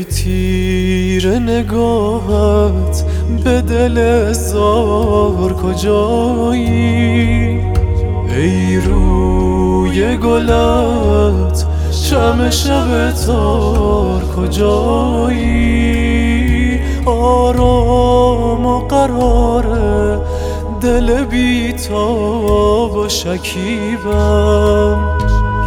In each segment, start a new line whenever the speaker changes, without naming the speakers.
ای تیر نگاهت به دل زار کجایی؟ ای روی گلت شمع شب تار کجایی؟ آرام و قرار دل بی‌تاب و شکیبم،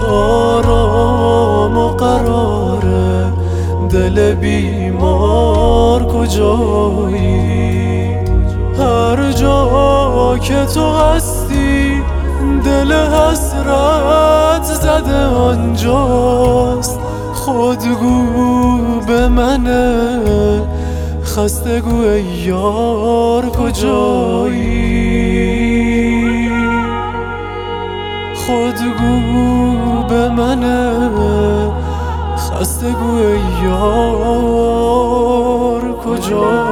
آرام و قرار دل بیمار کجایی؟ هر جا که تو هستی دل حسرت زده آنجاست. خودگو به منه خسته گو ای یار کجایی؟ خودگو به منه خسته گو ای یار کجایی؟